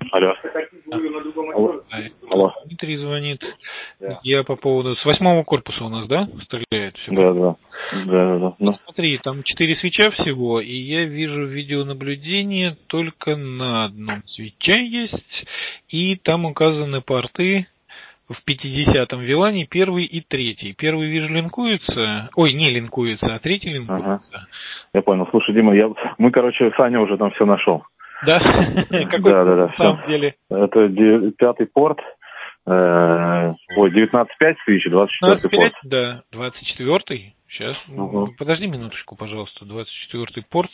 Алло. Алло. Дмитрий звонит. Да. Я по поводу... С 8-го корпуса у нас, да, стреляет? Все Да. Вот смотри, там 4 свитча всего, и я вижу видеонаблюдение только на одном свитче есть, и там указаны порты в 50-м вилане, первый и третий. Первый, вижу, линкуется. Ой, не линкуется, а третий линкуется. Ага. Я понял. Слушай, Дима, Саня уже там все нашел. Да? Какой на самом деле? Это 5-й порт. 19.5 свич, 24-й порт. Да, 24-й. Сейчас, подожди минуточку, пожалуйста, 24-й порт.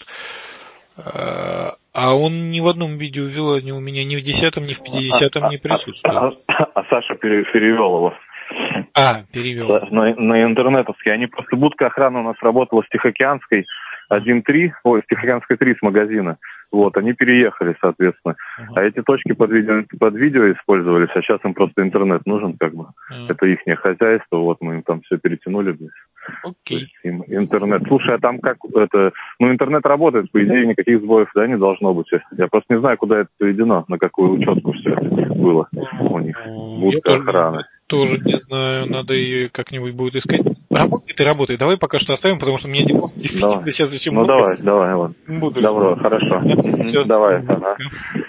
А он ни в одном видеовилане у меня ни в 10-м, ни в 50-м не присутствует. А Саша перевел его. Перевел. На интернетовский. Они просто будка охраны у нас работала с Тихоокеанской 1.3, с Тихоокеанской 3 с магазина. Вот, они переехали, соответственно. А эти точки под видео использовались, а сейчас им просто интернет нужен, как бы. Это ихнее хозяйство, вот мы им там все перетянули. Окей. Им интернет. Слушай, а там как это... интернет работает, по идее, никаких сбоев, да, не должно быть. Я просто не знаю, куда это приведено, на какую учетку все это было у них. Будка охраны. Тоже не знаю, надо ее как-нибудь будет искать. Работает. Давай пока что оставим, потому что мне действительно сейчас еще много. Давай. Буду. Добро, хорошо. Все. Давай. Ага.